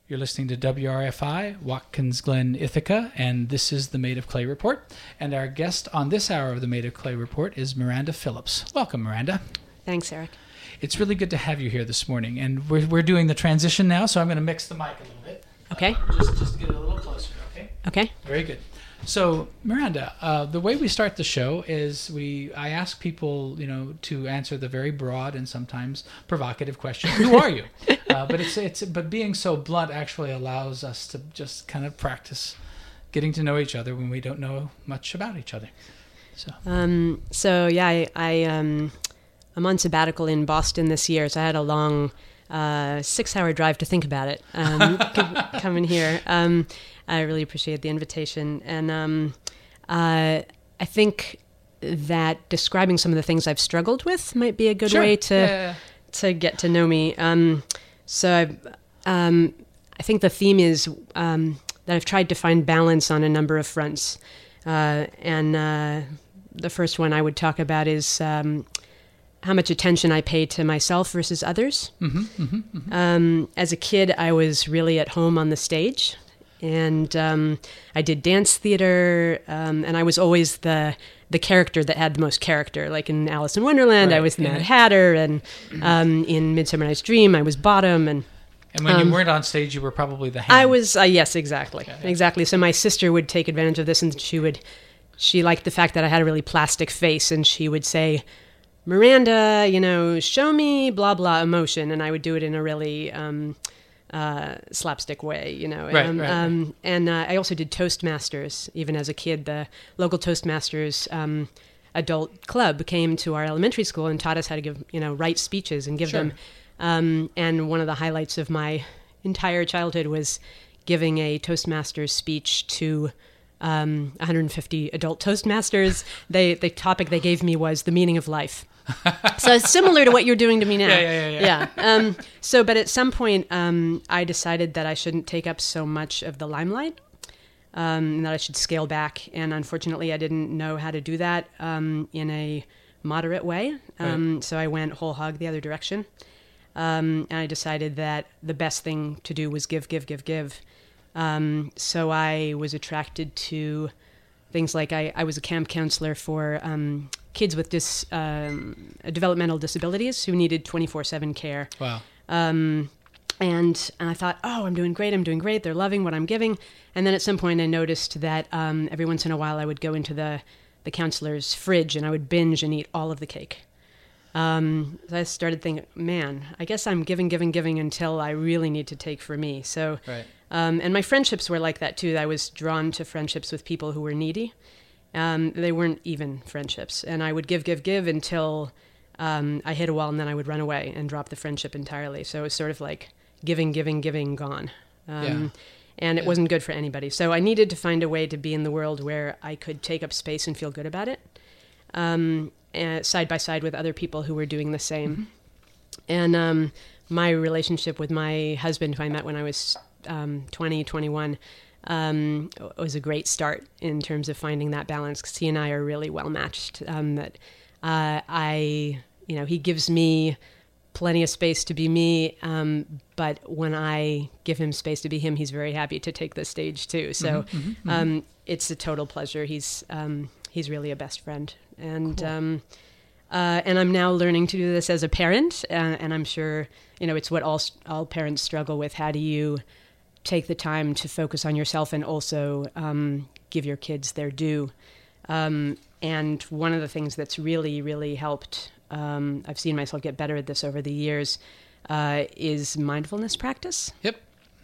You're listening to WRFI, Watkins Glen, Ithaca, and this is the Made of Clay Report. And our guest on this hour of the Made of Clay Report is Miranda Phillips. Welcome, Miranda. Thanks, Eric. It's really good to have you here this morning. And we're doing the transition now, so I'm going to mix the mic a little bit. Okay. Just get it a little closer, okay? Okay. Very good. So, Miranda, the way we start the show is I ask people, to answer the very broad and sometimes provocative question: who are you? But being so blunt actually allows us to just kind of practice getting to know each other when we don't know much about each other. I'm on sabbatical in Boston this year, so I had a long 6-hour drive to think about it. Coming here. I really appreciate the invitation. And I think that describing some of the things I've struggled with might be a good way to get to know me. I think the theme is that I've tried to find balance on a number of fronts. The first one I would talk about is how much attention I pay to myself versus others. As a kid, I was really at home on the stage. And I did dance theater, and I was always the character that had the most character. Like in Alice in Wonderland, I was the Mad Hatter, and in Midsummer Night's Dream, I was Bottom. And when you weren't on stage, you were probably the Hen. I was, yes, exactly. Yeah. Exactly. So my sister would take advantage of this, and she liked the fact that I had a really plastic face, and she would say, Miranda, show me blah, blah emotion. And I would do it in a really slapstick way, Right. And I also did Toastmasters, even as a kid. The local Toastmasters adult club came to our elementary school and taught us how to give, write speeches and give them. And one of the highlights of my entire childhood was giving a Toastmasters speech to 150 adult Toastmasters. The topic they gave me was the meaning of life. So it's similar to what you're doing to me now. Yeah. But at some point, I decided that I shouldn't take up so much of the limelight, and that I should scale back. And unfortunately, I didn't know how to do that in a moderate way. So I went whole hog the other direction. And I decided that the best thing to do was give. So I was attracted to things like I was a camp counselor for kids with developmental disabilities who needed 24/7 care. Wow. And I thought, I'm doing great. They're loving what I'm giving. And then at some point I noticed that every once in a while I would go into the counselor's fridge and I would binge and eat all of the cake. So I started thinking, man, I guess I'm giving until I really need to take for me. So, and my friendships were like that too. I was drawn to friendships with people who were needy. They weren't even friendships. And I would give until I hit a wall, and then I would run away and drop the friendship entirely. So it was sort of like giving, gone. And it wasn't good for anybody. So I needed to find a way to be in the world where I could take up space and feel good about it, side by side with other people who were doing the same. Mm-hmm. And my relationship with my husband, who I met when I was 21, was a great start in terms of finding that balance, because he and I are really well matched. He gives me plenty of space to be me, but when I give him space to be him, he's very happy to take the stage too. So it's a total pleasure. He's really a best friend, and cool. And I'm now learning to do this as a parent, and I'm sure it's what all parents struggle with. How do you take the time to focus on yourself and also give your kids their due? And one of the things that's really, really helped, I've seen myself get better at this over the years, is mindfulness practice. Yep.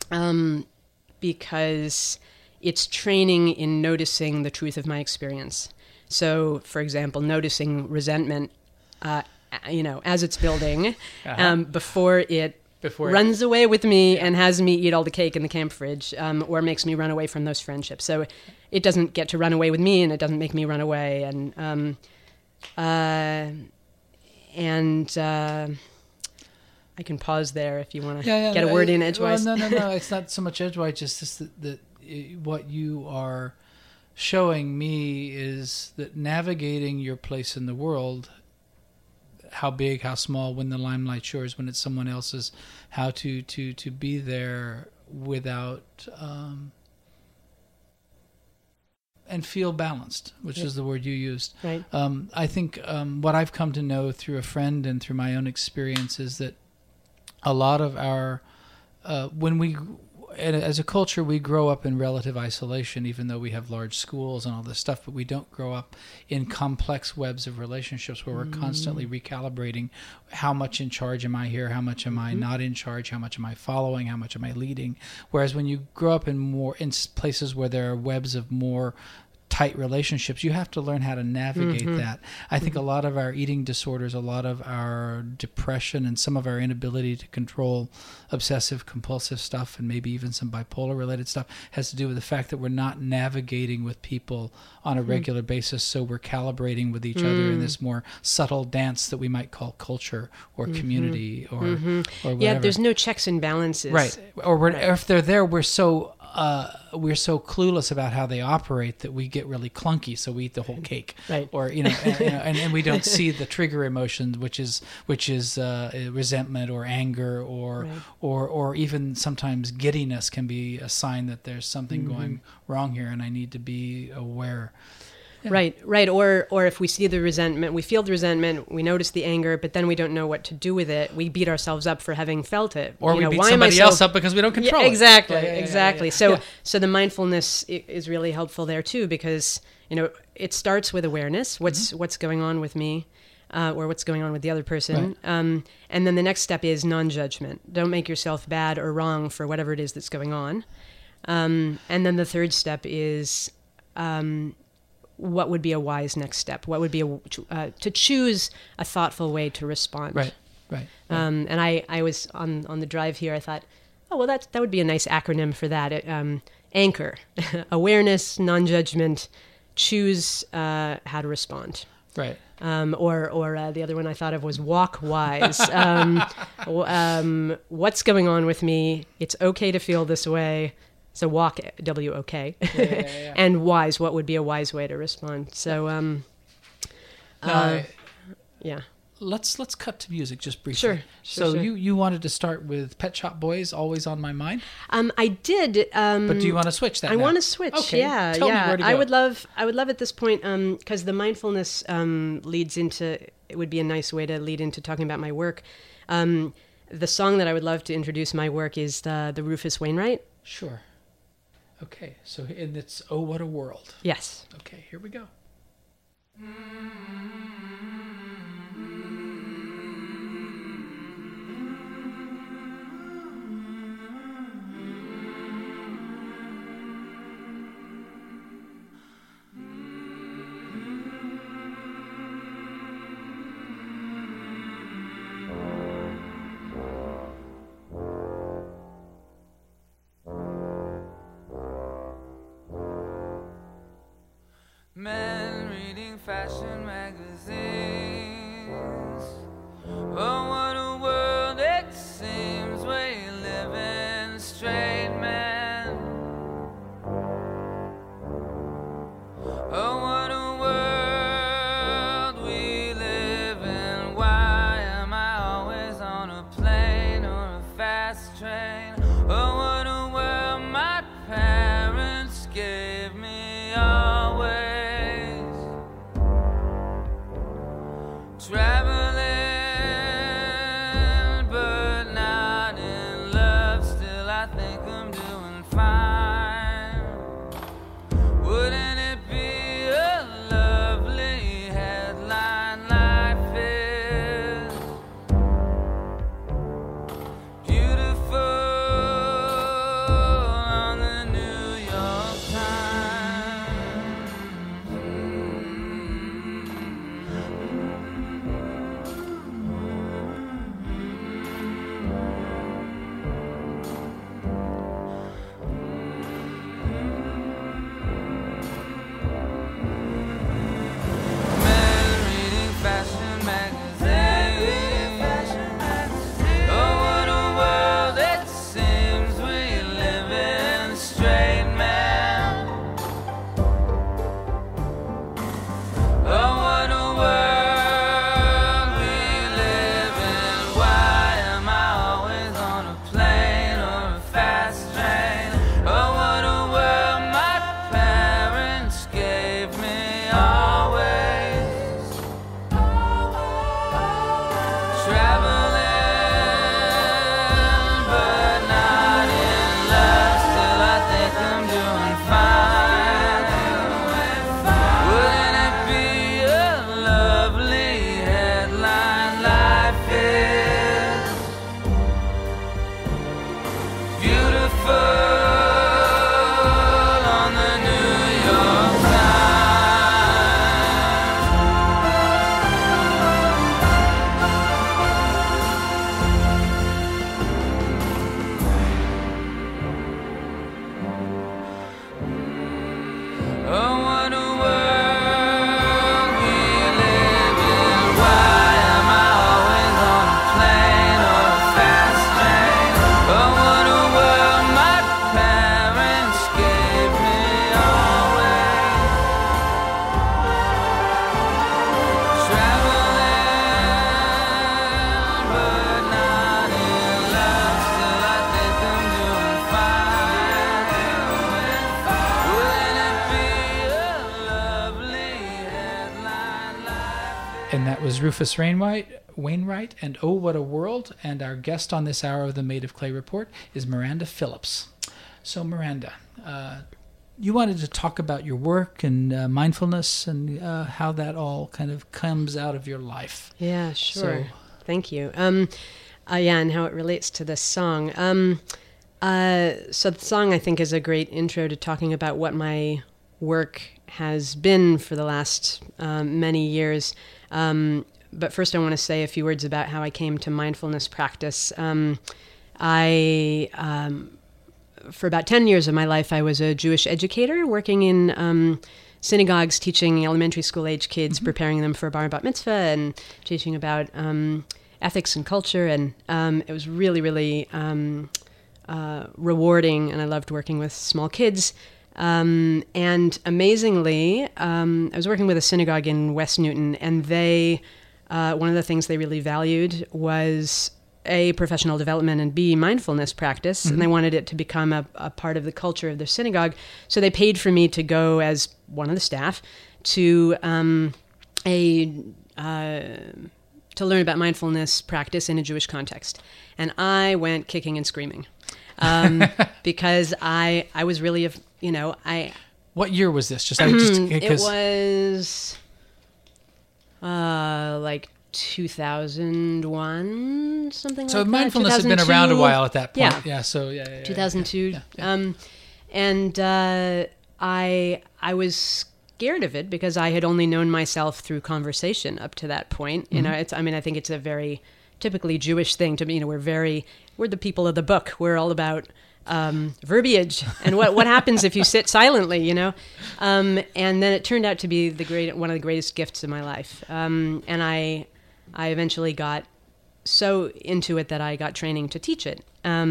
Because it's training in noticing the truth of my experience. So, for example, noticing resentment, as it's building, before it runs away with me and has me eat all the cake in the camp fridge, or makes me run away from those friendships. So it doesn't get to run away with me, and it doesn't make me run away. And I can pause there if you want to get a word in edgewise. Well, no. It's not so much edgewise. Just that what you are showing me is that navigating your place in the world, how big, how small, when the limelight's yours, when it's someone else's, how to be there without and feel balanced, which is the word you used. Right. I think what I've come to know through a friend and through my own experience is that a lot of our when we as a culture, we grow up in relative isolation, even though we have large schools and all this stuff, but we don't grow up in complex webs of relationships where we're constantly recalibrating how much in charge am I here, how much am I not in charge, how much am I following, how much am I leading. Whereas when you grow up in places where there are webs of more tight relationships, you have to learn how to navigate that. I think a lot of our eating disorders, a lot of our depression, and some of our inability to control obsessive compulsive stuff, and maybe even some bipolar related stuff, has to do with the fact that we're not navigating with people on a regular basis, so we're calibrating with each other in this more subtle dance that we might call culture or community or whatever. Yeah, there's no checks and balances. Right. Or if they're there, we're so clueless about how they operate that we get really clunky, so we eat the whole cake. Right. Or and we don't see the trigger emotions, which is resentment or anger or even sometimes giddiness can be a sign that there's something going wrong here, and I need to be aware. Yeah. Right. Or if we see the resentment, we feel the resentment, we notice the anger, but then we don't know what to do with it. We beat ourselves up for having felt it. Or we beat somebody else up because we don't control it. Exactly. So the mindfulness is really helpful there too, because it starts with awareness. What's going on with me, or what's going on with the other person, and then the next step is non-judgment. Don't make yourself bad or wrong for whatever it is that's going on, and then the third step is. What would be a wise next step? What would be to choose a thoughtful way to respond? Right. And I was on the drive here. I thought, oh well, that would be a nice acronym for that. Anchor, awareness, non-judgment, choose how to respond. Right. Or the other one I thought of was walk wise. What's going on with me? It's okay to feel this way. So walk, W-O-K, yeah. And wise, what would be a wise way to respond? So, yeah. Let's cut to music just briefly. Sure. You wanted to start with Pet Shop Boys, Always on My Mind? I did. But do you want to switch that I now? want to switch, okay. yeah. Tell me where to go. I would love at this point, because the mindfulness leads into, it would be a nice way to lead into talking about my work. The song that I would love to introduce my work is the Rufus Wainwright. Sure. Okay, and it's Oh What a World. Yes. Okay, here we go. Men reading fashion magazines. Oh, what a world it seems we live in, straight men. Oh, what a world we live in. Why am I always on a plane or a fast train? Oh, what a world my parents gave me always. Traveling, but not in love. Still, I think I'm doing fine. Wouldn't it be a lovely headline? Life is beautiful on the New York Times. full on the New York Times. Oh, what a world we live in. Why am I always on a plane or a fast train? Oh, what a world my parents gave me always. Traveling, but not in love. Still, I think I'm doing fine. Wouldn't it be a lovely headline life? And that was Rufus Wainwright, and Oh, What a World. And our guest on this hour of the Made of Clay Report is Miranda Phillips. So, Miranda, you wanted to talk about your work and mindfulness and how that all kind of comes out of your life. Yeah, sure. So- Thank you. Yeah, and how it relates to this song. So the song, I think, is a great intro to talking about what my work has been for the last many years. But first I want to say a few words about how I came to mindfulness practice. For about 10 years of my life, I was a Jewish educator working in synagogues, teaching elementary school age kids, preparing them for bar and bat mitzvah, and teaching about ethics and culture. And it was really, really rewarding, and I loved working with small kids. And amazingly, I was working with a synagogue in West Newton, and they, one of the things they really valued was A, professional development, and B, mindfulness practice. And they wanted it to become a part of the culture of their synagogue. So they paid for me to go as one of the staff to to learn about mindfulness practice in a Jewish context. And I went kicking and screaming. Because I was really, What year was this? it was like 2001, something like that. So mindfulness had been around a while at that point. Yeah. Yeah. 2002. Yeah. And I was scared of it because I had only known myself through conversation up to that point. You know, I think it's a very typically Jewish thing to me. We're the people of the book. We're all about verbiage and what happens if you sit silently, and then it turned out to be one of the greatest gifts of my life. And I eventually got so into it that I got training to teach it.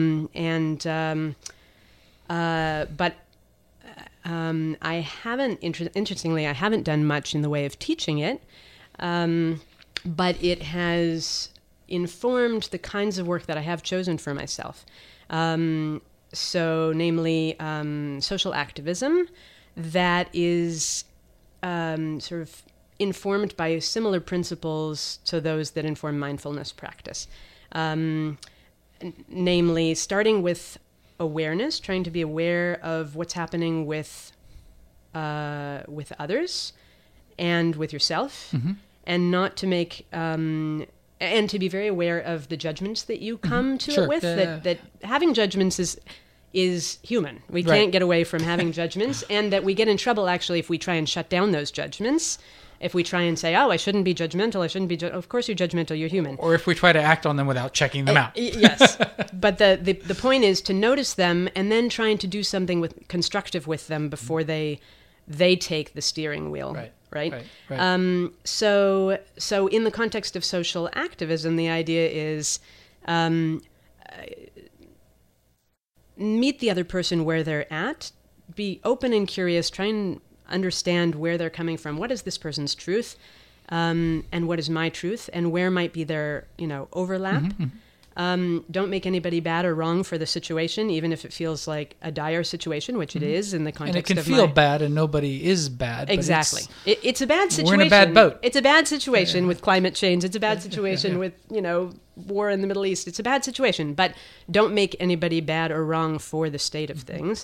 But I haven't, interestingly, I haven't done much in the way of teaching it, but it has informed the kinds of work that I have chosen for myself. So namely, social activism that is sort of informed by similar principles to those that inform mindfulness practice. Namely, starting with awareness, trying to be aware of what's happening with others and with yourself, and not to make and to be very aware of the judgments that you come to it with. That having judgments is human. We can't get away from having judgments, and that we get in trouble actually if we try and shut down those judgments. If we try and say, "Oh, I shouldn't be judgmental. I shouldn't be," of course you're judgmental. You're human. Or if we try to act on them without checking them out. Yes, but the point is to notice them and then trying to do something constructive with them before they take the steering wheel. Right. So in the context of social activism, the idea is meet the other person where they're at, be open and curious, try and understand where they're coming from. What is this person's truth, and what is my truth, and where might be their overlap. Don't make anybody bad or wrong for the situation, even if it feels like a dire situation, which it is in the context of and it can feel bad, and nobody is bad. Exactly. It's a bad situation. We're in a bad boat. It's a bad situation with climate change. It's a bad situation with, war in the Middle East. It's a bad situation, but don't make anybody bad or wrong for the state of things.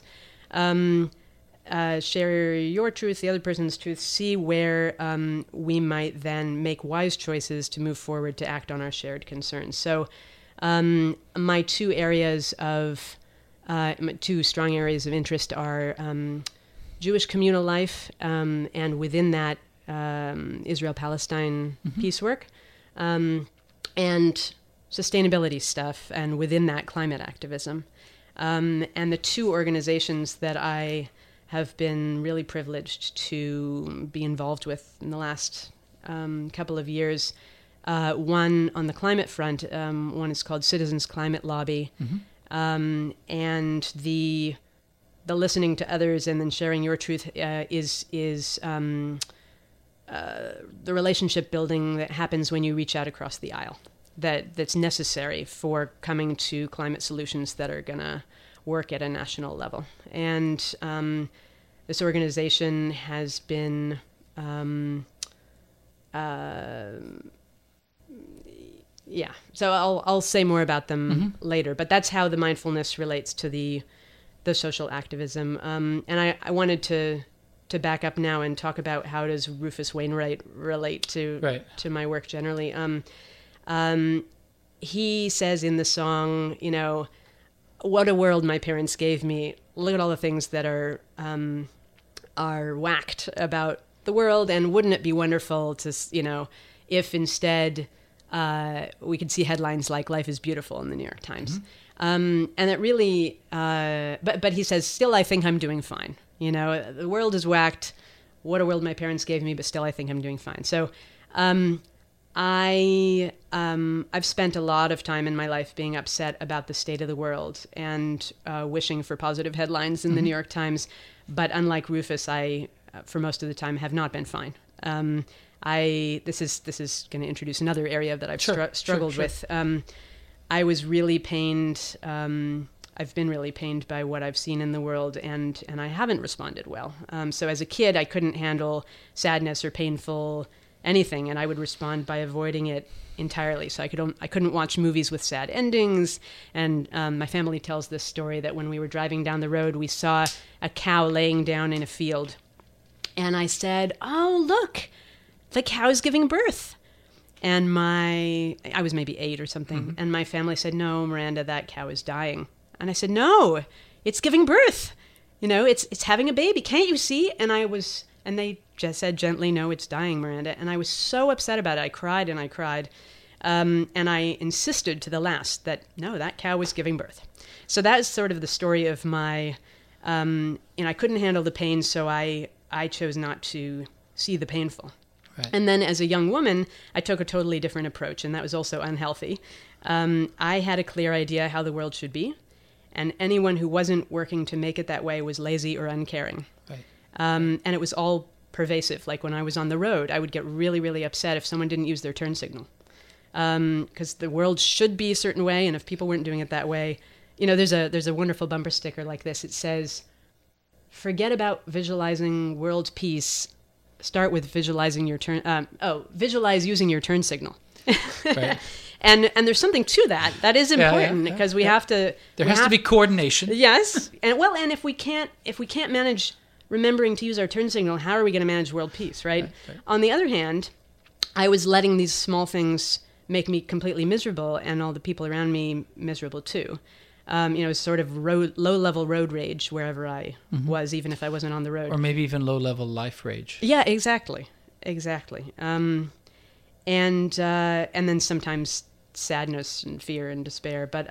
Share your truth, the other person's truth, see where we might then make wise choices to move forward to act on our shared concerns. So my two areas of two strong areas of interest are Jewish communal life, and within that, Israel-Palestine peace work, and sustainability stuff, and within that, climate activism. And the two organizations that I have been really privileged to be involved with in the last couple of years, one on the climate front, one is called Citizens Climate Lobby, and the listening to others and then sharing your truth is the relationship building that happens when you reach out across the aisle. That's necessary for coming to climate solutions that are going to work at a national level. And this organization has been so I'll say more about them later, but that's how the mindfulness relates to the social activism. And I wanted to back up now and talk about how does Rufus Wainwright relate to my work generally. He says in the song, what a world my parents gave me. Look at all the things that are whacked about the world, and wouldn't it be wonderful to, if instead we could see headlines like "Life is Beautiful" in the New York Times. And it really, but he says, still I think I'm doing fine. The world is whacked. What a world my parents gave me, but still I think I'm doing fine. So I've spent a lot of time in my life being upset about the state of the world and wishing for positive headlines in the New York Times. But unlike Rufus, I, for most of the time, have not been fine. This is going to introduce another area that I've struggled with. I was really pained. I've been really pained by what I've seen in the world, and I haven't responded well. So as a kid, I couldn't handle sadness or painful anything, and I would respond by avoiding it entirely. So I couldn't watch movies with sad endings. And my family tells this story that when we were driving down the road, we saw a cow laying down in a field, and I said, "Oh, look, the cow is giving birth." And I was maybe 8 or something, and my family said, "No, Miranda, that cow is dying." And I said, "No, it's giving birth. It's having a baby. Can't you see?" And they just said gently, "No, it's dying, Miranda." And I was so upset about it. I cried and I cried. And I insisted to the last that, no, that cow was giving birth. So that is sort of the story of my, I couldn't handle the pain, so I chose not to see the painful. Right. And then as a young woman, I took a totally different approach, and that was also unhealthy. I had a clear idea how the world should be, and anyone who wasn't working to make it that way was lazy or uncaring. Right. And it was all pervasive. Like when I was on the road, I would get really, really upset if someone didn't use their turn signal. Because the world should be a certain way, and if people weren't doing it that way, there's a wonderful bumper sticker like this. It says, "Forget about visualizing world peace. Start with visualizing your turn. Visualize using your turn signal." Right. And there's something to that. That is important because we have to. There has to be coordination. Yes, and if we can't manage remembering to use our turn signal, how are we going to manage world peace, right? On the other hand, I was letting these small things make me completely miserable, and all the people around me miserable too. Sort of low-level road rage wherever I was, even if I wasn't on the road. Or maybe even low-level life rage. Yeah, exactly. And then sometimes sadness and fear and despair. But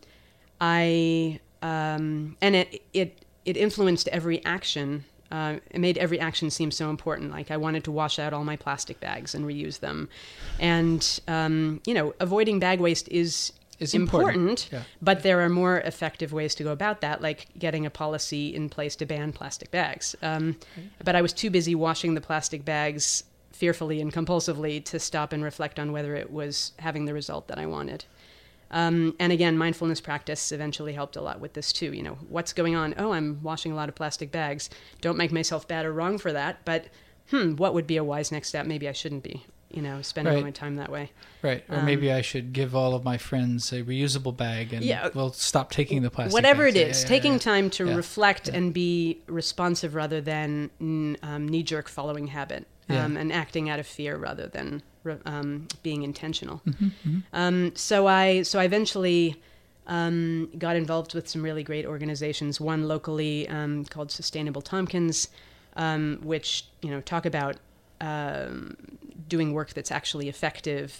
it influenced every action. It made every action seem so important. Like I wanted to wash out all my plastic bags and reuse them. And, avoiding bag waste is important, but there are more effective ways to go about that, like getting a policy in place to ban plastic bags. But I was too busy washing the plastic bags fearfully and compulsively to stop and reflect on whether it was having the result that I wanted. And again, mindfulness practice eventually helped a lot with this too. What's going on? Oh, I'm washing a lot of plastic bags. Don't make myself bad or wrong for that, but what would be a wise next step? Maybe I shouldn't be. Spending all my time that way. Right. Or maybe I should give all of my friends a reusable bag and we'll stop taking the plastic whatever bags. It is. Taking time to reflect and be responsive rather than knee-jerk following habit and acting out of fear rather than being intentional. So I eventually got involved with some really great organizations. One locally called Sustainable Tompkins, which talk about doing work that's actually effective.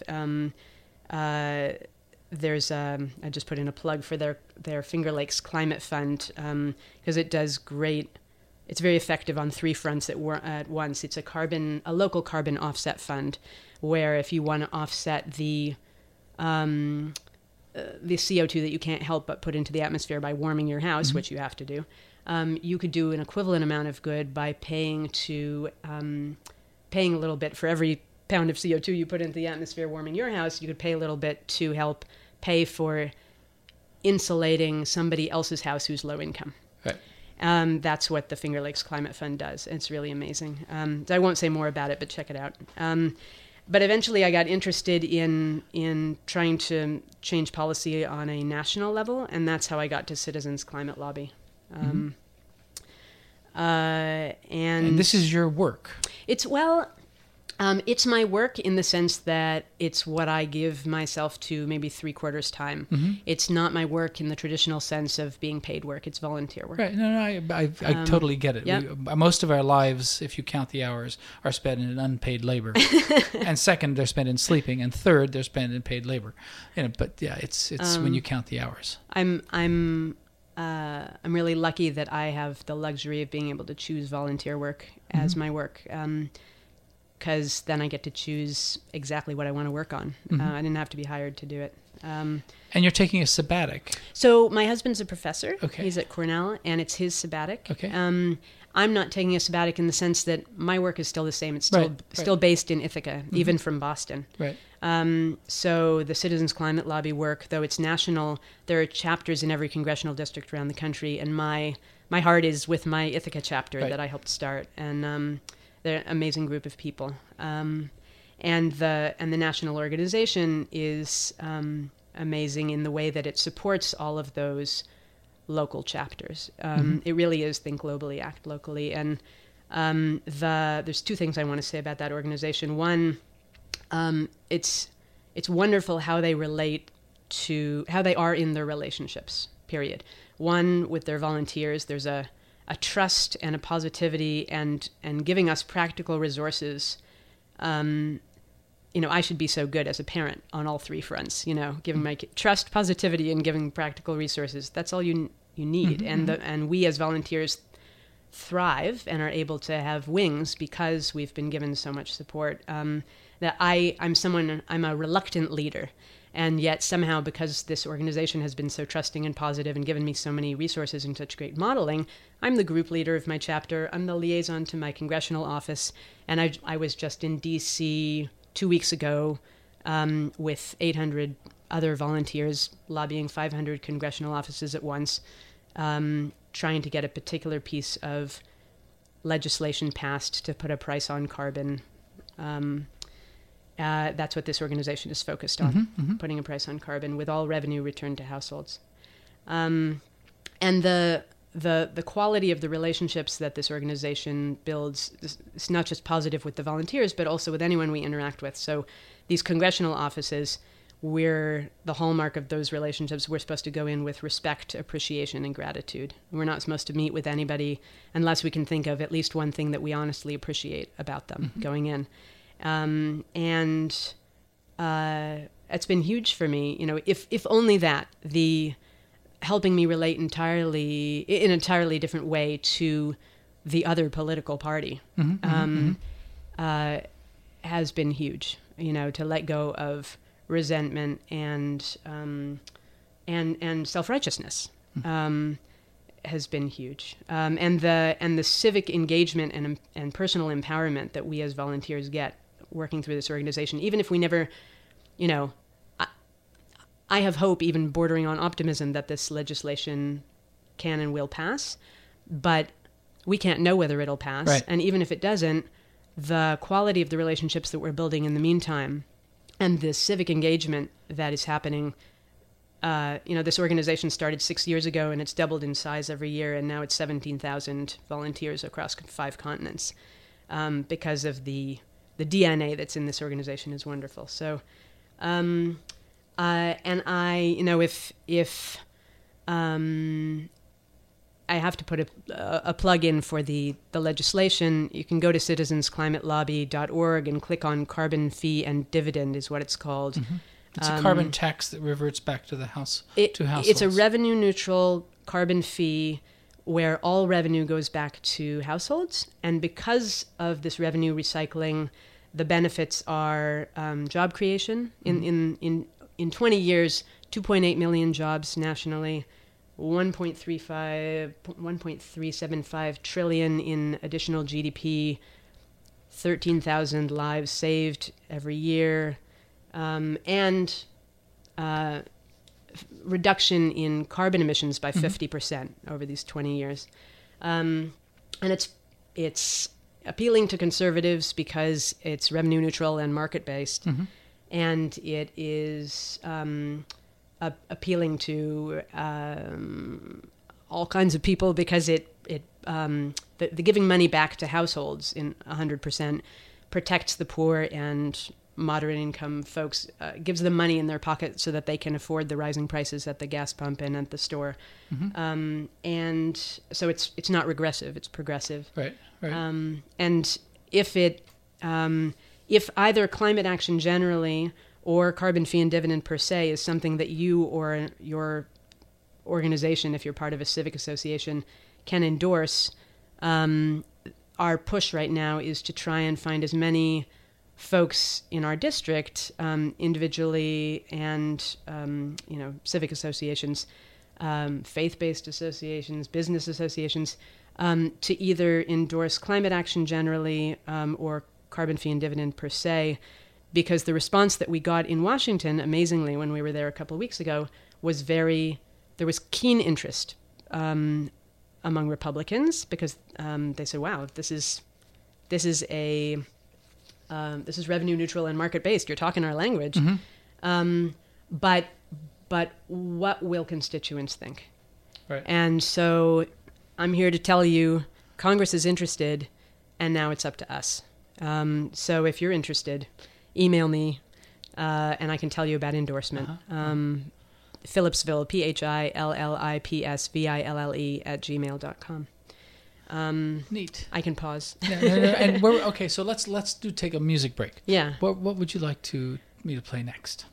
There's I just put in a plug for their Finger Lakes Climate Fund because it does great. It's very effective on three fronts at once. It's a local carbon offset fund, where if you want to offset the CO2 that you can't help but put into the atmosphere by warming your house, which you have to do, you could do an equivalent amount of good by paying a little bit for every pound of CO2 you put into the atmosphere warming your house. You could pay a little bit to help pay for insulating somebody else's house who's low income. Right. That's what the Finger Lakes Climate Fund does. It's really amazing. I won't say more about it, but check it out. But eventually I got interested in trying to change policy on a national level, and that's how I got to Citizens Climate Lobby. And this is your work. It's my work in the sense that it's what I give myself to maybe 3/4 time. It's not my work in the traditional sense of being paid work. It's volunteer work. Right. No, I totally get it. Yeah. Most of our lives, if you count the hours, are spent in unpaid labor. And second, they're spent in sleeping. And third, they're spent in paid labor. But yeah, it's when you count the hours. I'm really lucky that I have the luxury of being able to choose volunteer work as my work. Because then I get to choose exactly what I want to work on. I didn't have to be hired to do it. And you're taking a sabbatic. So my husband's a professor. Okay. He's at Cornell, and it's his sabbatic. Okay. I'm not taking a sabbatic in the sense that my work is still the same. It's Right. still based in Ithaca, even from Boston. Right. So the Citizens Climate Lobby work, though it's national, there are chapters in every congressional district around the country, and my heart is with my Ithaca chapter Right. that I helped start. And they're an amazing group of people. And the national organization is amazing in the way that it supports all of those local chapters. It really is think globally, act locally. And there's two things I want to say about that organization. One, it's wonderful how they relate to how they are in their relationships, period. One, with their volunteers, there's a trust and a positivity and giving us practical resources. I should be so good as a parent on all three fronts, giving my trust, positivity, and giving practical resources. That's all you need. And we as volunteers thrive and are able to have wings because we've been given so much support. That I'm a reluctant leader. And yet somehow, because this organization has been so trusting and positive and given me so many resources and such great modeling, I'm the group leader of my chapter. I'm the liaison to my congressional office. And I was just in D.C. 2 weeks ago with 800 other volunteers lobbying 500 congressional offices at once, trying to get a particular piece of legislation passed to put a price on carbon. That's what this organization is focused on, putting a price on carbon with all revenue returned to households. And the quality of the relationships that this organization builds is not just positive with the volunteers, but also with anyone we interact with. So these congressional offices, the hallmark of those relationships, we're supposed to go in with respect, appreciation, and gratitude. We're not supposed to meet with anybody unless we can think of at least one thing that we honestly appreciate about them going in. It's been huge for me, if only that, the helping me relate in an entirely different way to the other political party, has been huge, to let go of resentment and self-righteousness, has been huge. And the civic engagement and personal empowerment that we as volunteers get working through this organization, even if we never, I have hope, even bordering on optimism, that this legislation can and will pass, but we can't know whether it'll pass. Right. And even if it doesn't, the quality of the relationships that we're building in the meantime and the civic engagement that is happening. This organization started 6 years ago, and it's doubled in size every year, and now it's 17,000 volunteers across 5 continents, because of the DNA that's in this organization is wonderful. So And I, if I have to put a plug in for the legislation, you can go to citizensclimatelobby.org and click on carbon fee and dividend is what it's called. Mm-hmm. It's a carbon tax that reverts back to the households. It's a revenue neutral carbon fee where all revenue goes back to households. And because of this revenue recycling, the benefits are job creation. In 20 years, 2.8 million jobs nationally, 1.375 trillion in additional GDP, 13,000 lives saved every year, and reduction in carbon emissions by 50% over these 20 years. And it's appealing to conservatives because it's revenue neutral and market-based, and it is appealing to all kinds of people because the giving money back to households in 100% protects the poor and moderate income folks, gives them money in their pocket so that they can afford the rising prices at the gas pump and at the store. And so it's not regressive, it's progressive. Right. And if either climate action generally or carbon fee and dividend per se is something that you or your organization, if you're part of a civic association, can endorse, our push right now is to try and find as many folks in our district, individually and, civic associations, faith-based associations, business associations, to either endorse climate action generally or carbon fee and dividend per se, because the response that we got in Washington, amazingly, when we were there a couple of weeks ago, was there was keen interest among Republicans because they said, "Wow, this is revenue neutral and market based. You're talking our language." But what will constituents think? Right. And so I'm here to tell you, Congress is interested, and now it's up to us. So if you're interested, email me, and I can tell you about endorsement. Phillipsville, PHILLIPSVILLE @gmail.com. Neat. I can pause. No. And okay, so let's take a music break. Yeah. What would you like me to play next?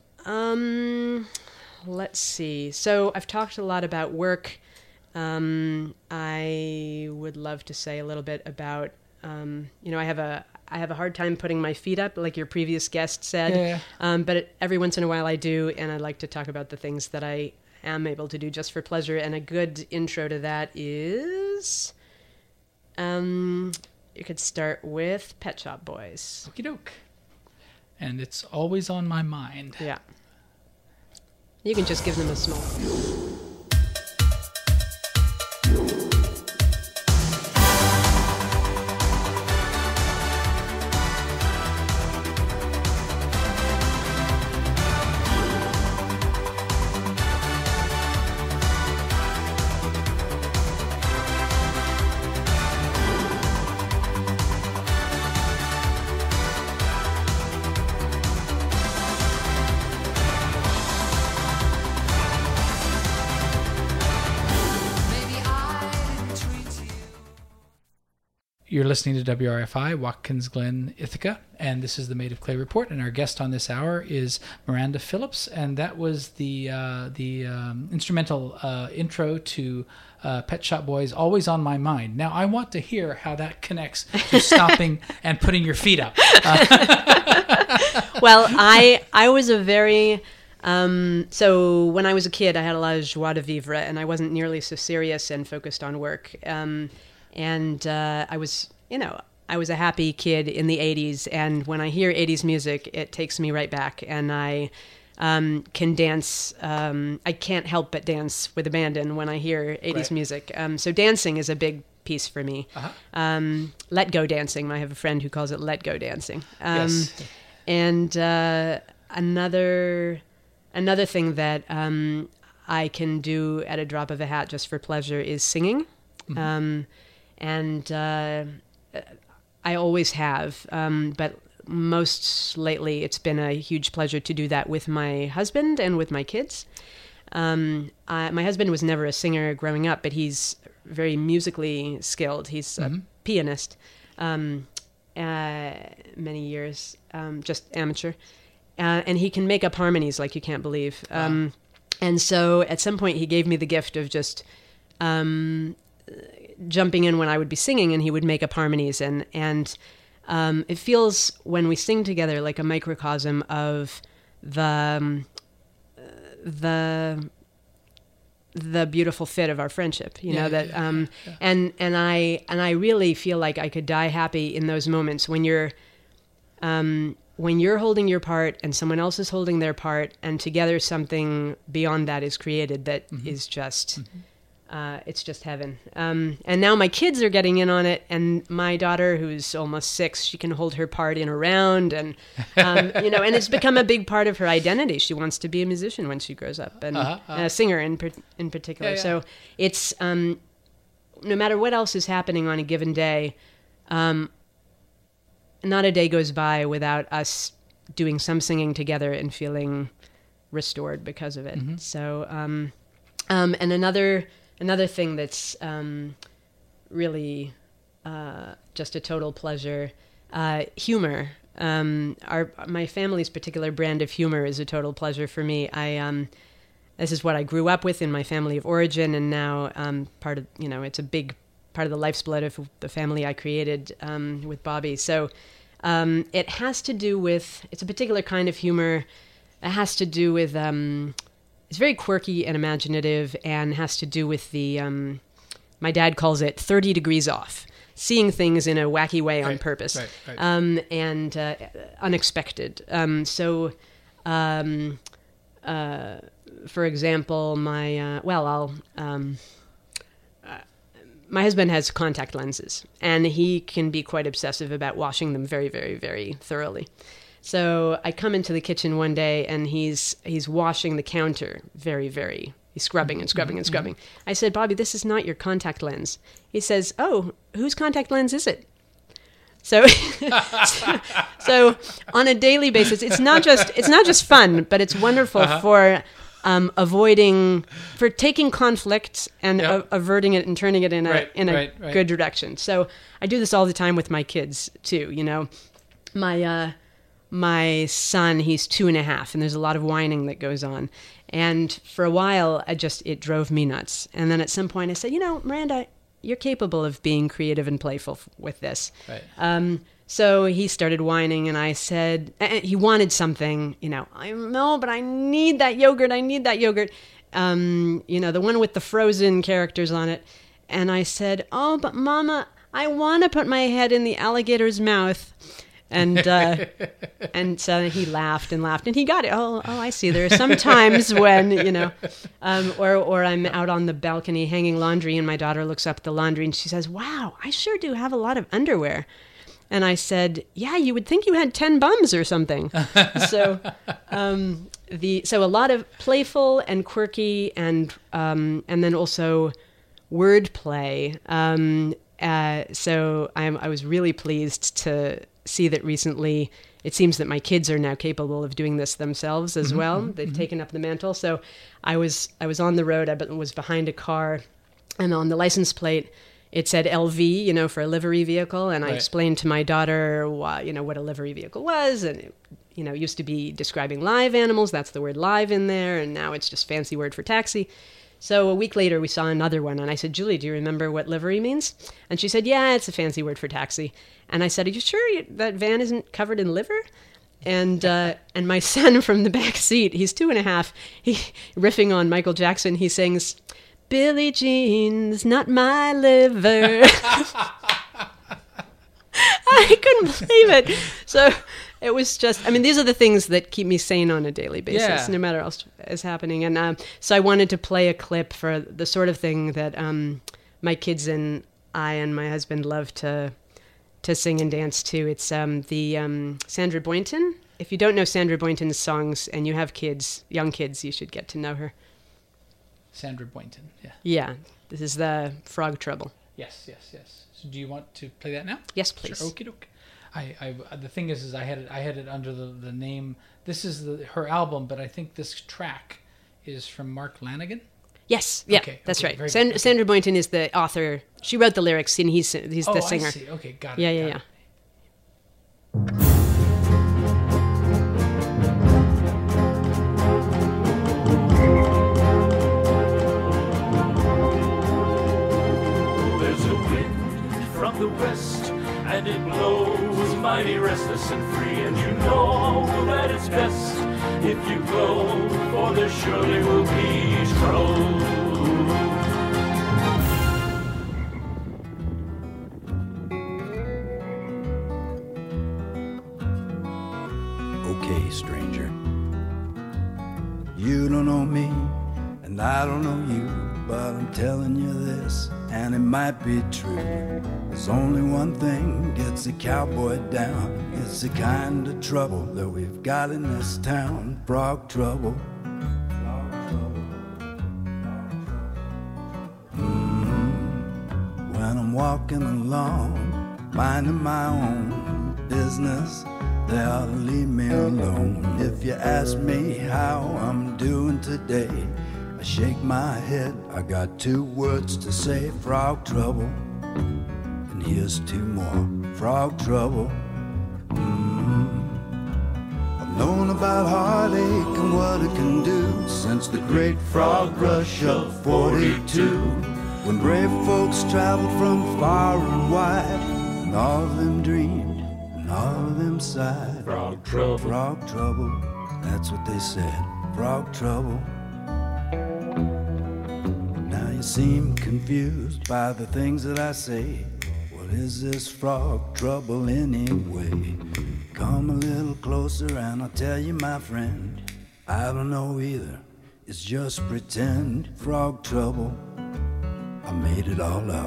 Let's see. So I've talked a lot about work. I would love to say a little bit about, I have a hard time putting my feet up, like your previous guest said. Yeah. But every once in a while I do, and I like to talk about the things that I am able to do just for pleasure. And a good intro to that is, you could start with Pet Shop Boys. Okie doke. And it's always on my mind. Yeah. You can just give them a small. You're listening to WRFI, Watkins Glen, Ithaca, and this is the Made of Clay Report. And our guest on this hour is Miranda Phillips, and that was the instrumental intro to Pet Shop Boys, Always on My Mind. Now, I want to hear how that connects to stopping and putting your feet up. Well, I was a very... so when I was a kid, I had a lot of joie de vivre, and I wasn't nearly so serious and focused on work. And I was a happy kid in the 80s, and when I hear 80s music, it takes me right back, and I can dance. I can't help but dance with abandon when I hear 80s music. So dancing is a big piece for me. Let go dancing. I have a friend who calls it let go dancing. Yes. And another thing that I can do at a drop of a hat just for pleasure is singing. And I always have, but most lately, it's been a huge pleasure to do that with my husband and with my kids. My husband was never a singer growing up, but he's very musically skilled. He's a pianist, many years, just amateur. And he can make up harmonies like you can't believe. And so at some point he gave me the gift of just jumping in when I would be singing, and he would make up harmonies. And it feels, when we sing together, like a microcosm of the beautiful fit of our friendship, and I really feel like I could die happy in those moments when you're holding your part and someone else is holding their part, and together something beyond that is created that is just it's just heaven. And now my kids are getting in on it, and my daughter, who's almost 6, she can hold her part in a round, and and it's become a big part of her identity. She wants to be a musician when she grows up, and a singer in particular. Yeah. So it's no matter what else is happening on a given day, not a day goes by without us doing some singing together and feeling restored because of it. So, and another thing that's really just a total pleasure, humor. My family's particular brand of humor is a total pleasure for me. This is what I grew up with in my family of origin, and now part of, it's a big part of the life's blood of the family I created with Bobby. So it has to do with, it's a particular kind of humor. It has to do with, it's very quirky and imaginative, and has to do with the, my dad calls it 30 degrees off, seeing things in a wacky way on purpose, and unexpected. For example, my husband has contact lenses, and he can be quite obsessive about washing them very, very, very thoroughly. So I come into the kitchen one day, and he's washing the counter very, very, he's scrubbing and scrubbing and scrubbing. I said, Bobby, this is not your contact lens. He says, oh, whose contact lens is it? So, so on a daily basis, it's not just fun, but it's wonderful for taking conflict and averting it and turning it in a good direction. So I do this all the time with my kids too. My son, he's 2.5, and there's a lot of whining that goes on. And for a while, it drove me nuts. And then at some point I said, Miranda, you're capable of being creative and playful with this. Right. So he started whining, and I said, he wanted something, I know, but I need that yogurt. The one with the frozen characters on it. And I said, oh, but Mama, I want to put my head in the alligator's mouth. And so he laughed and laughed, and he got it. Oh, I see. There are some times when, or I'm out on the balcony hanging laundry, and my daughter looks up at the laundry and she says, wow, I sure do have a lot of underwear. And I said, yeah, you would think you had 10 bums or something. So a lot of playful and quirky and then also wordplay. So I was really pleased to see that recently it seems that my kids are now capable of doing this themselves as well. They've taken up the mantle. So I was on the road. I was behind a car, and on the license plate it said LV, for a livery vehicle. And I explained to my daughter what a livery vehicle was, and it used to be describing live animals. That's the word live in there, and now it's just fancy word for taxi. So a week later, we saw another one, and I said, Julie, do you remember what livery means? And she said, yeah, it's a fancy word for taxi. And I said, are you sure that van isn't covered in liver? And my son from the back seat, he's 2.5, he riffing on Michael Jackson, he sings, Billie Jean's not my liver. I couldn't believe it. So it was just, these are the things that keep me sane on a daily basis, no matter what else is happening. And so I wanted to play a clip for the sort of thing that my kids and I and my husband love to sing and dance to. It's the Sandra Boynton. If you don't know Sandra Boynton's songs and you have kids, young kids, you should get to know her. Sandra Boynton, yeah. Yeah, this is the Frog Trouble. Yes. So do you want to play that now? Yes, please. Sure. Okie doke. The thing is I had it under the name. This is her album, but I think this track is from Mark Lanigan. Yes, yeah, Okay, that's okay, right. very good. Sandra Boynton is the author. She wrote the lyrics, and he's the singer. I see. Okay, got it. Yeah, yeah, got yeah. it. There's a wind from the west, and it blows mighty restless and free, and you know that it's best if you go, for there surely will be trouble. Okay, stranger. You don't know me, and I don't know you, but I'm telling you this, and it might be true. There's only one thing gets a cowboy down. It's the kind of trouble that we've got in this town. Frog trouble. When I'm walking along, minding my own business, they ought to leave me alone. If you ask me how I'm doing today, I shake my head. I got two words to say: frog trouble. And here's two more: frog trouble. I've known about heartache and what it can do since the great frog rush of 42, when brave folks traveled from far and wide, and all of them dreamed and all of them sighed. Frog trouble. Frog trouble, that's what they said. Frog trouble. Now you seem confused by the things that I say. What is this frog trouble anyway? Come a little closer and I'll tell you, my friend, I don't know either. It's just pretend. Frog trouble, I made it all up.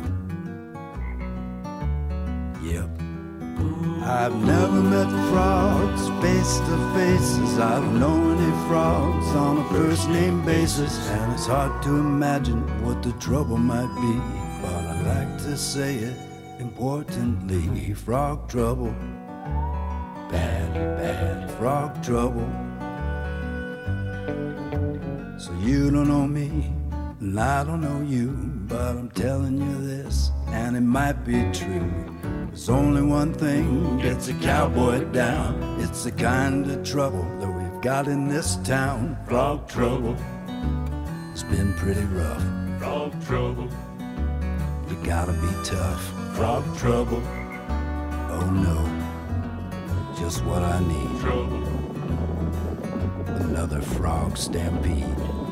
Yep. I've never met frogs face to face, as I don't know any frogs on a first name basis, and it's hard to imagine what the trouble might be, but I like to say it importantly. Frog trouble, bad, bad frog trouble. So you don't know me, and I don't know you, but I'm telling you this, and it might be true. There's only one thing gets a cowboy down. It's the kind of trouble that we've got in this town. Frog trouble. It's been pretty rough. Frog trouble. You gotta be tough. Frog trouble. Oh no, just what I need. Trouble. Another frog stampede.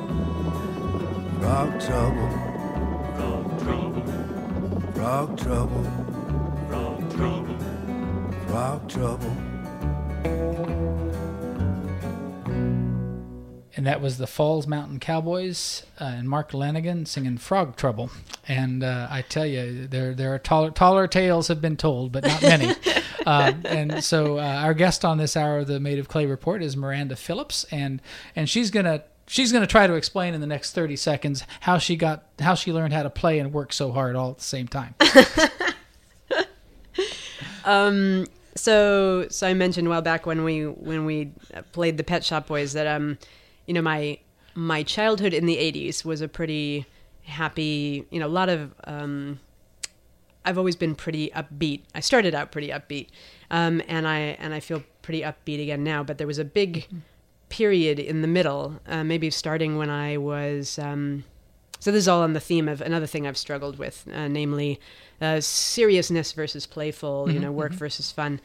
Frog trouble. Frog trouble. Frog trouble. Frog trouble. Frog trouble. And that was the Falls Mountain Cowboys and Mark Lanigan singing "Frog Trouble." And I tell you, there are taller tales have been told, but not many. And so our guest on this hour of the Made of Clay Report is Miranda Phillips, and she's gonna try to explain in the next 30 seconds how she learned how to play and work so hard all at the same time. So I mentioned a while back when we played the Pet Shop Boys that my childhood in the 80s was a pretty happy, a lot of I've always been pretty upbeat. I started out pretty upbeat, and I feel pretty upbeat again now. But there was a big period in the middle, maybe starting when I was. So this is all on the theme of another thing I've struggled with, namely seriousness versus playful, work versus fun.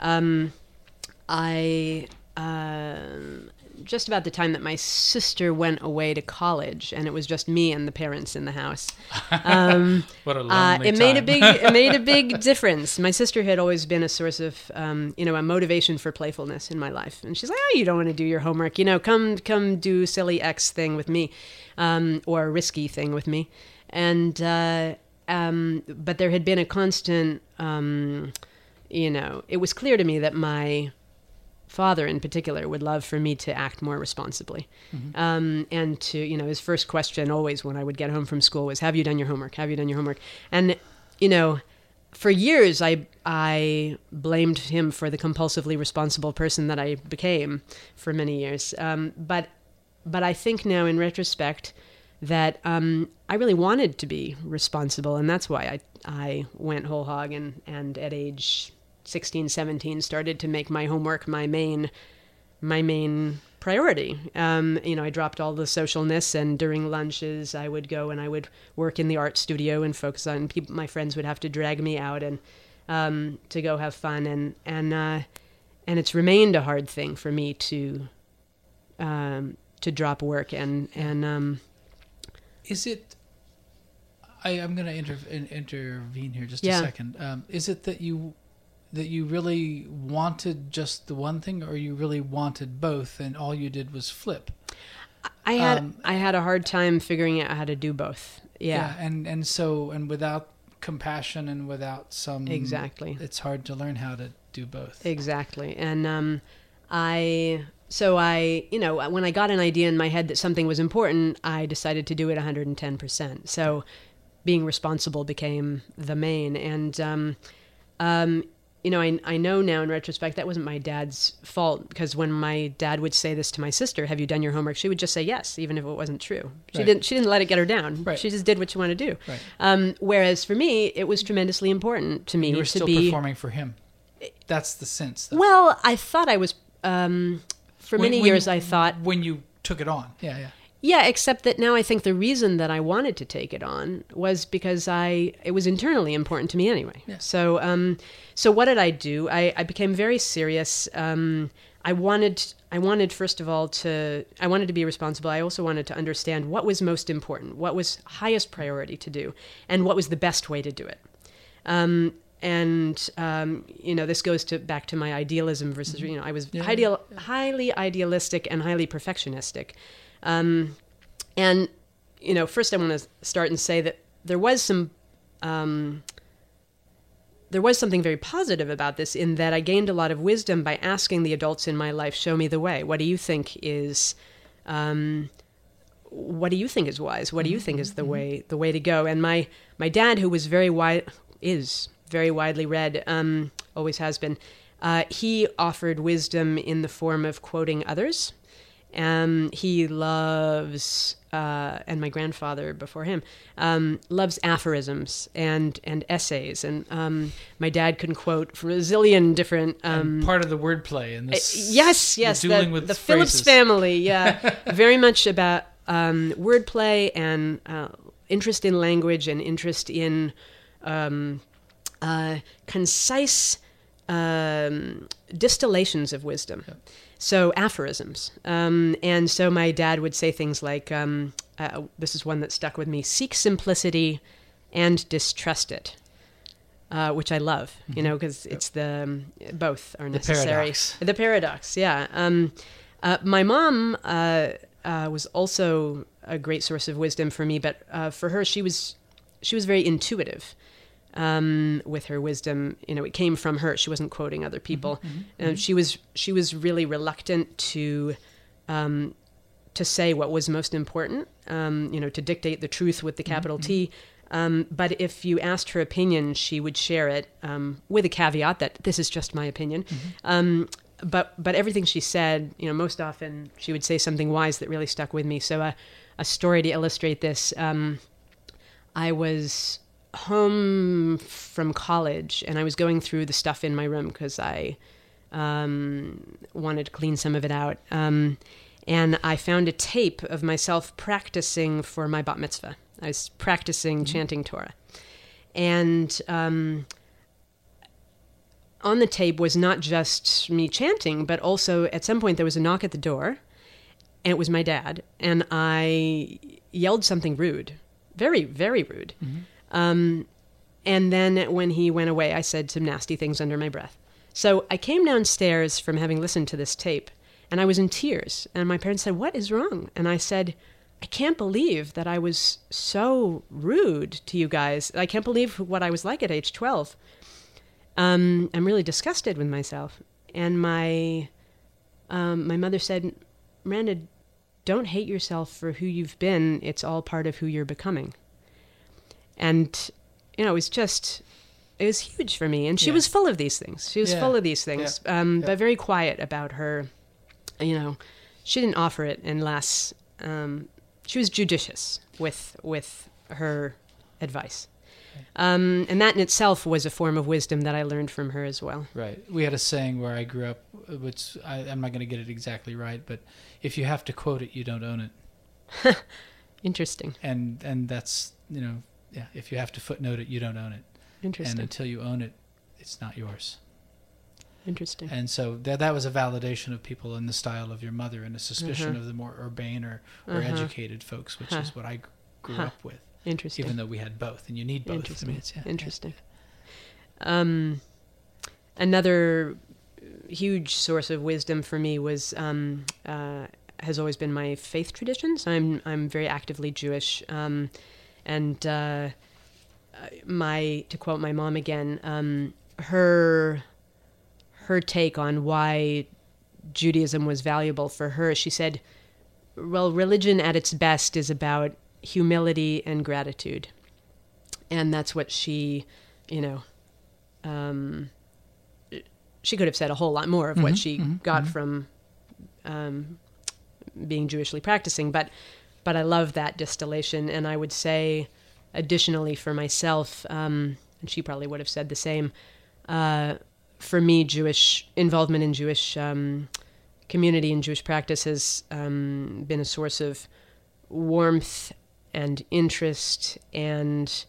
I just about the time that my sister went away to college, and it was just me and the parents in the house. What a lonely it made a big difference. My sister had always been a source of a motivation for playfulness in my life, and she's like, "Oh, you don't want to do your homework, come do silly X thing with me, or a risky thing with me," and but there had been a constant, it was clear to me that my father in particular would love for me to act more responsibly. And to, his first question always when I would get home from school was, have you done your homework? Have you done your homework? And, for years, I blamed him for the compulsively responsible person that I became for many years. But I think now, in retrospect, that I really wanted to be responsible, and that's why I went whole hog and at age 16, 17 started to make my homework my main priority. I dropped all the socialness, and during lunches I would go and I would work in the art studio and focus on people. My friends would have to drag me out and to go have fun, and it's remained a hard thing for me to drop work and Is it? I'm going to intervene here just Yeah. a second. Is it that you really wanted just the one thing, or you really wanted both, and all you did was flip? I had a hard time figuring out how to do both. Yeah. And without compassion and without some Exactly. it's hard to learn how to do both. Exactly. And when I got an idea in my head that something was important, I decided to do it 110%. So being responsible became the main. And, I know now in retrospect that wasn't my dad's fault, because when my dad would say this to my sister, "Have you done your homework?" she would just say yes, even if it wasn't true. She Right. didn't let it get her down. Right. She just did what she wanted to do. Right. Whereas for me, it was tremendously important to me You were to still be performing for him. That's the sense, though. Well, I thought I was. For many years, I thought. When you took it on. Yeah. Yeah, except that now I think the reason that I wanted to take it on was because it was internally important to me anyway. Yeah. So what did I do? I became very serious. I wanted first of all I wanted to be responsible. I also wanted to understand what was most important, what was highest priority to do, and what was the best way to do it. This goes back to my idealism versus, I was highly idealistic and highly perfectionistic. First I want to start and say that there was something very positive about this, in that I gained a lot of wisdom by asking the adults in my life, show me the way. What do you think is wise? What do you think is the way to go? And my dad, who was very widely read, always has been, he offered wisdom in the form of quoting others. He loves, and my grandfather before him, loves aphorisms and essays. And my dad can quote from a zillion different... And part of the wordplay in this. Yes, dueling with the phrases. Phillips family, yeah. Very much about wordplay and interest in language and interest in concise distillations of wisdom. Yep. So aphorisms. And so my dad would say things like, this is one that stuck with me, seek simplicity and distrust it, which I love, because it's both are necessary. The paradox, yeah. My mom was also a great source of wisdom for me, but for her, she was very intuitive. With her wisdom, it came from her. She wasn't quoting other people. She was really reluctant to say what was most important. To dictate the truth with the capital T. But if you asked her opinion, she would share it with a caveat that this is just my opinion. But everything she said, most often she would say something wise that really stuck with me. So a story to illustrate this. I was home from college, and I was going through the stuff in my room because I wanted to clean some of it out. And I found a tape of myself practicing for my bat mitzvah. I was practicing chanting Torah. And on the tape was not just me chanting, but also at some point there was a knock at the door, and it was my dad. And I yelled something rude, very, very rude. And then when he went away, I said some nasty things under my breath. So I came downstairs from having listened to this tape, and I was in tears. And my parents said, "What is wrong?" And I said, "I can't believe that I was so rude to you guys. I can't believe what I was like at age 12. I'm really disgusted with myself." And my mother said, "Miranda, don't hate yourself for who you've been. It's all part of who you're becoming." And, it was just huge for me. And she Yeah. was full of these things. She was Yeah. full of these things, but very quiet about her. She didn't offer it unless she was judicious with her advice. And that in itself was a form of wisdom that I learned from her as well. Right. We had a saying where I grew up, which I'm not going to get it exactly right, but if you have to quote it, you don't own it. Interesting. And that's, if you have to footnote it, you don't own it. Interesting. And until you own it, it's not yours. Interesting. And so that was a validation of people in the style of your mother and a suspicion of the more urbane or educated folks, which is what I grew up with. Interesting. Even though we had both, and you need both. Interesting. Interesting. Yeah. Another huge source of wisdom for me was has always been my faith traditions. I'm very actively Jewish, and to quote my mom again, her take on why Judaism was valuable for her, she said, well, religion at its best is about humility and gratitude. And that's what she could have said a whole lot more of what she got from being Jewishly practicing, but I love that distillation. And I would say, additionally for myself, and she probably would have said the same, for me, Jewish involvement in Jewish community and Jewish practice has been a source of warmth and interest and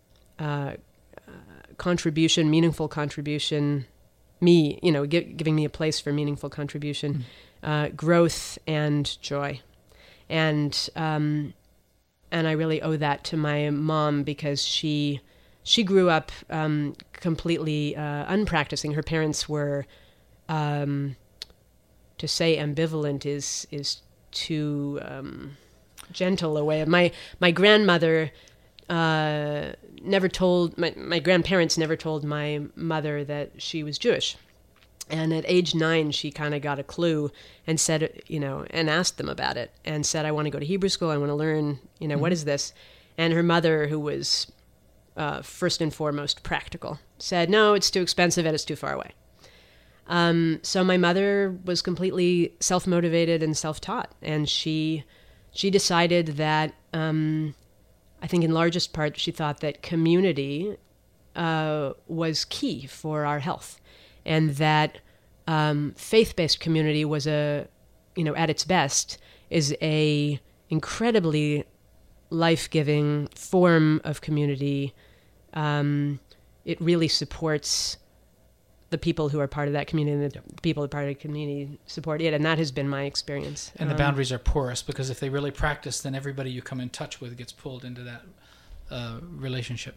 contribution, meaningful contribution, giving me a place for meaningful contribution, growth and joy. And I really owe that to my mom because she grew up completely unpracticing. Her parents were, to say ambivalent is too gentle a way of my grandmother never told my grandparents never told my mother that she was Jewish. And at age 9, she kind of got a clue and said, and asked them about it and said, I want to go to Hebrew school. I want to learn, what is this? And her mother, who was first and foremost practical, said, no, it's too expensive and it's too far away. So my mother was completely self-motivated and self-taught. And she decided that, I think in largest part, she thought that community was key for our health. And that faith-based community was at its best, is a incredibly life-giving form of community. It really supports the people who are part of that community, and the people who are part of the community support it, and that has been my experience. And the boundaries are porous, because if they really practice, then everybody you come in touch with gets pulled into that relationship.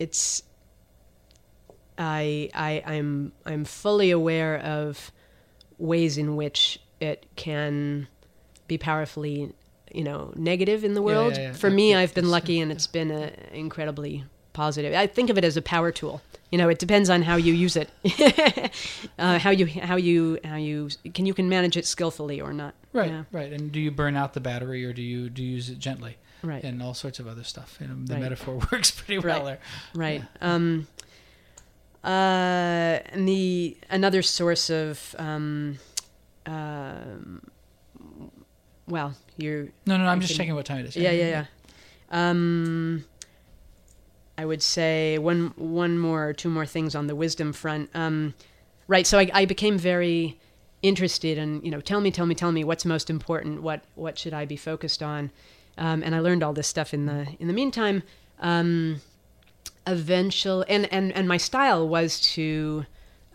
I'm fully aware of ways in which it can be powerfully, negative in the world. For me, I've been lucky, and it's been incredibly positive. I think of it as a power tool. It depends on how you use it, how you can manage it skillfully or not. Right, yeah. Right. And do you burn out the battery, or do you use it gently? Right. And all sorts of other stuff. The right. metaphor works pretty well there. Right. Yeah. And another source of, you're... No, I'm just checking what time it is. Yeah. I would say one more or two more things on the wisdom front. Right. So I became very interested in, tell me what's most important. What should I be focused on? And I learned all this stuff in the meantime. Eventually, and my style was to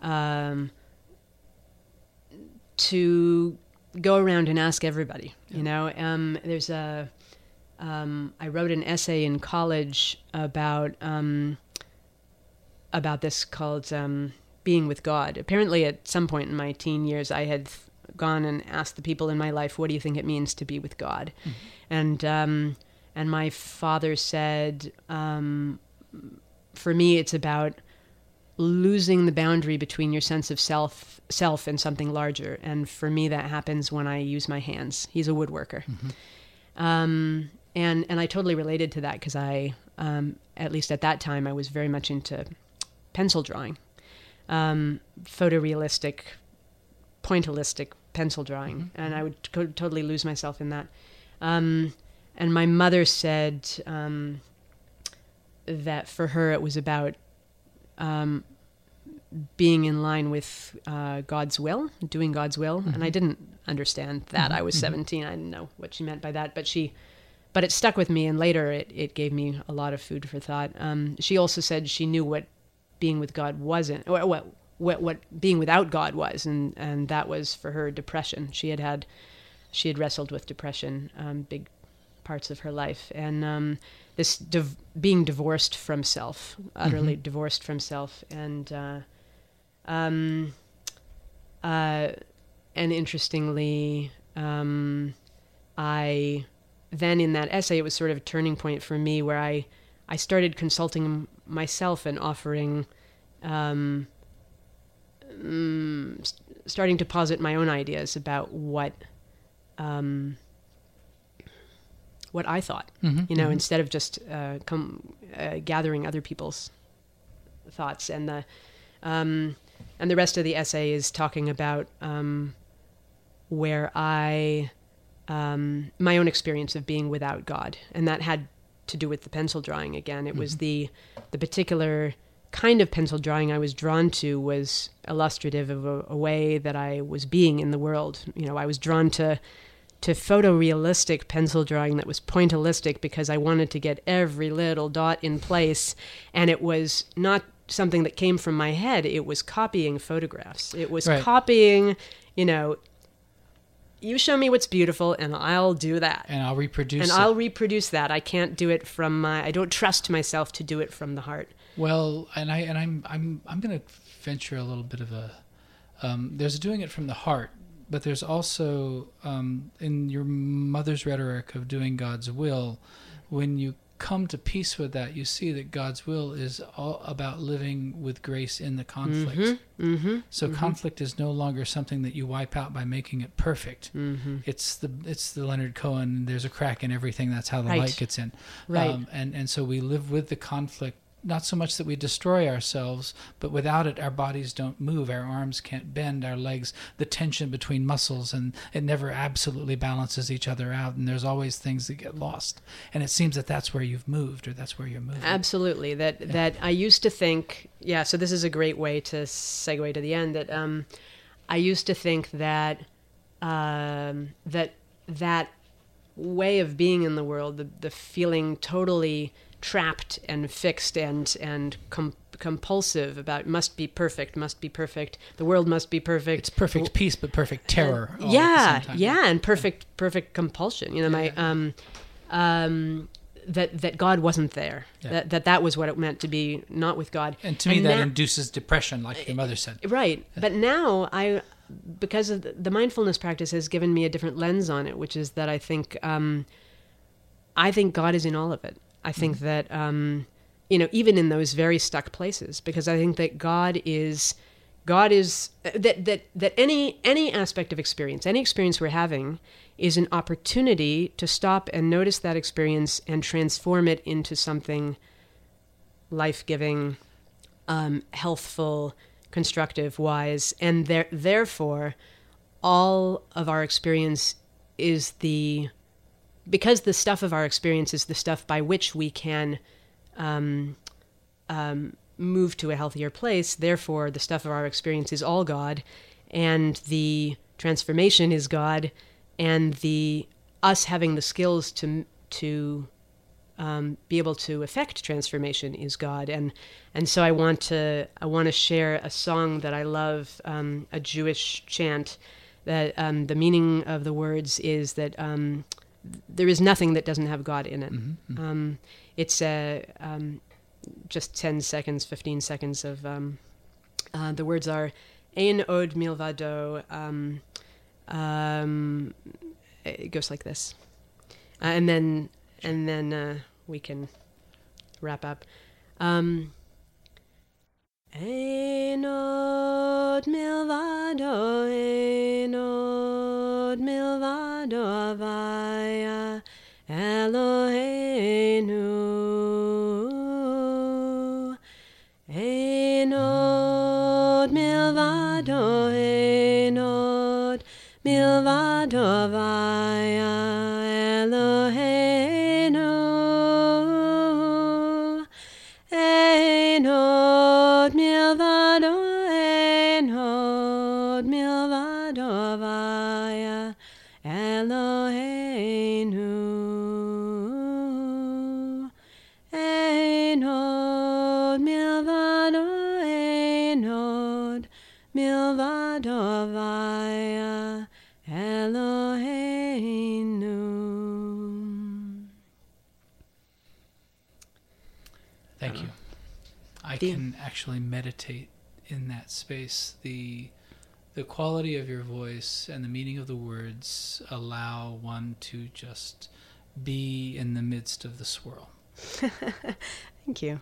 go around and ask everybody. There's I wrote an essay in college about this called Being with God. Apparently, at some point in my teen years, I had gone and asked the people in my life, "What do you think it means to be with God?" Mm-hmm. And my father said, for me, it's about losing the boundary between your sense of self and something larger. And for me, that happens when I use my hands. He's a woodworker. Mm-hmm. And I totally related to that because I, at least at that time, I was very much into pencil drawing, photorealistic, pointillistic pencil drawing, and I would totally lose myself in that. And my mother said that for her it was about being in line with God's will, doing God's will, and I didn't understand that. I was 17. I didn't know what she meant by that, but it stuck with me, and later it gave me a lot of food for thought. She also said she knew what being with God wasn't, or what being without God was, and that was for her depression. She had wrestled with depression, big parts of her life, and this being divorced from self, utterly divorced from self, and interestingly, I then in that essay, it was sort of a turning point for me where I started consulting myself and offering, starting to posit my own ideas about what I thought, instead of just gathering other people's thoughts. And the rest of the essay is talking about where my own experience of being without God, and that had to do with the pencil drawing again. It was the particular kind of pencil drawing I was drawn to was illustrative of a way that I was being in the world. I was drawn to photorealistic pencil drawing that was pointillistic because I wanted to get every little dot in place, and it was not something that came from my head. It was copying photographs. It was copying, you show me what's beautiful and I'll do that. And I'll reproduce I'll reproduce that. I can't do it I don't trust myself to do it from the heart. Well, I'm going to venture a little bit of there's doing it from the heart, but there's also in your mother's rhetoric of doing God's will, when you come to peace with that, you see that God's will is all about living with grace in the conflict. So conflict is no longer something that you wipe out by making it perfect. It's the Leonard Cohen, there's a crack in everything, that's how the light gets in. And so we live with the conflict, not so much that we destroy ourselves, but without it, our bodies don't move. Our arms can't bend, our legs, the tension between muscles, and it never absolutely balances each other out. And there's always things that get lost. And it seems that that's where you've moved, or that's where you're moving. Absolutely. That I used to think, so this is a great way to segue to the end, that I used to think that that way of being in the world, the feeling totally trapped and fixed and compulsive about must be perfect, the world must be perfect. It's perfect peace, but perfect terror. And perfect compulsion. That God wasn't there. That was what it meant to be not with God. And to me, that induces depression, like your mother said. Right. But now because of the mindfulness practice has given me a different lens on it, which is that I think God is in all of it. I think that, even in those very stuck places, because I think that God is that any aspect of experience, any experience we're having is an opportunity to stop and notice that experience and transform it into something life-giving, healthful, constructive, wise, and therefore all of our experience is because the stuff of our experience is the stuff by which we can move to a healthier place. Therefore, the stuff of our experience is all God, and the transformation is God, and us having the skills to be able to affect transformation is God. And so I want to share a song that I love, a Jewish chant that the meaning of the words is that there is nothing that doesn't have God in it. It's just 10 seconds, 15 seconds of the words are Ein od milvado. It goes like this, and then we can wrap up. Ein od milvado, ein od milvado Havaya Eloheinu. Ein milvado enod, milvado vaya Eloheinu, enod, milvado enod, milvado vaya Eloheinu, enod, milvado enod, milvado vaya Eloheinu. Thank you. I can actually meditate in that space. The quality of your voice and the meaning of the words allow one to just be in the midst of the swirl. Thank you.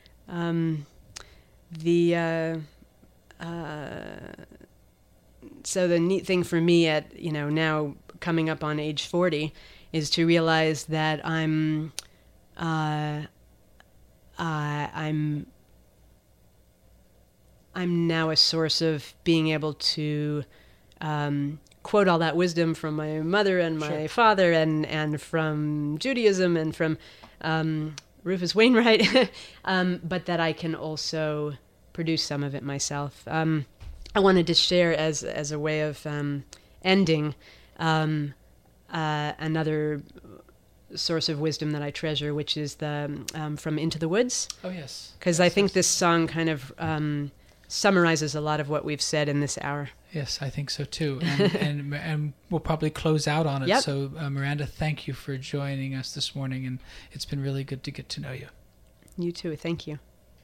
So the neat thing for me at, now coming up on age 40 is to realize that I'm now a source of being able to quote all that wisdom from my mother and my father and from Judaism and from Rufus Wainwright, but that I can also produce some of it myself. I wanted to share as a way of ending another source of wisdom that I treasure, which is the from Into the Woods. Oh, yes. Because I think this song kind of summarizes a lot of what we've said in this hour. Yes, I think so too. And we'll probably close out on it. Yep. So, Miranda, thank you for joining us this morning, and it's been really good to get to know you. You too. Thank you.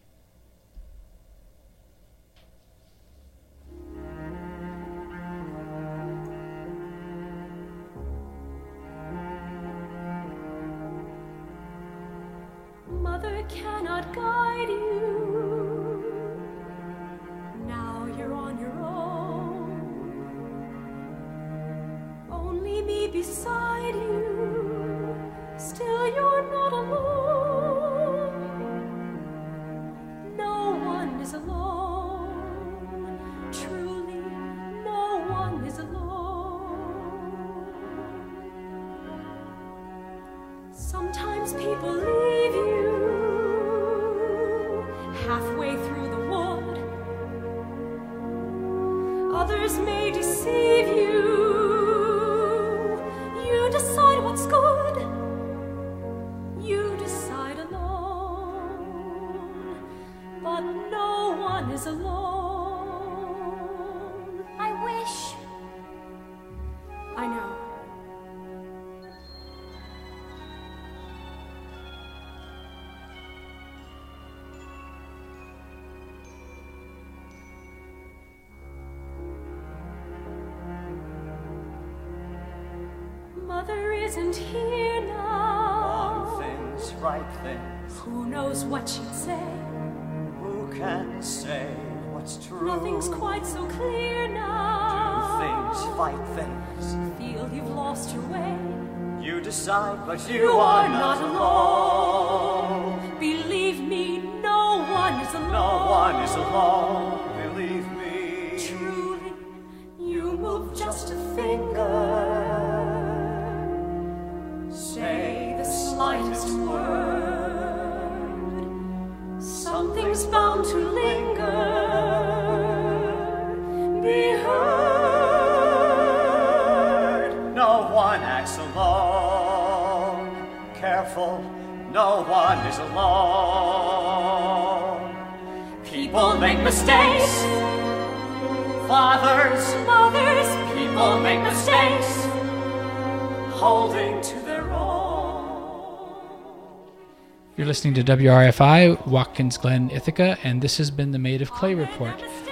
Mother cannot guide you. Now you're on your own. Only me beside you. Still you're not alone. No one is alone. Truly, no one is alone. Sometimes people leave you halfway through the wood. Others may deceive you. You decide what's good. You decide alone. But no one is alone. I wish. I know. Mother isn't here now. Wrong things, right things. Who knows what she'd say? Who can say what's true? Nothing's quite so clear Do now. things, fight things. Feel you've lost your way. You decide, but You are not alone. Believe me, no one is alone. No one is alone. Believe me. Truly, you move just a finger. Say the slightest word. Something's bound to linger. Be heard. No one acts alone. Careful, no one is alone. People make mistakes. Fathers, Mothers, people make mistakes. Holding to their own. You're listening to WRFI, Watkins Glen, Ithaca, and this has been the Made of Clay Report.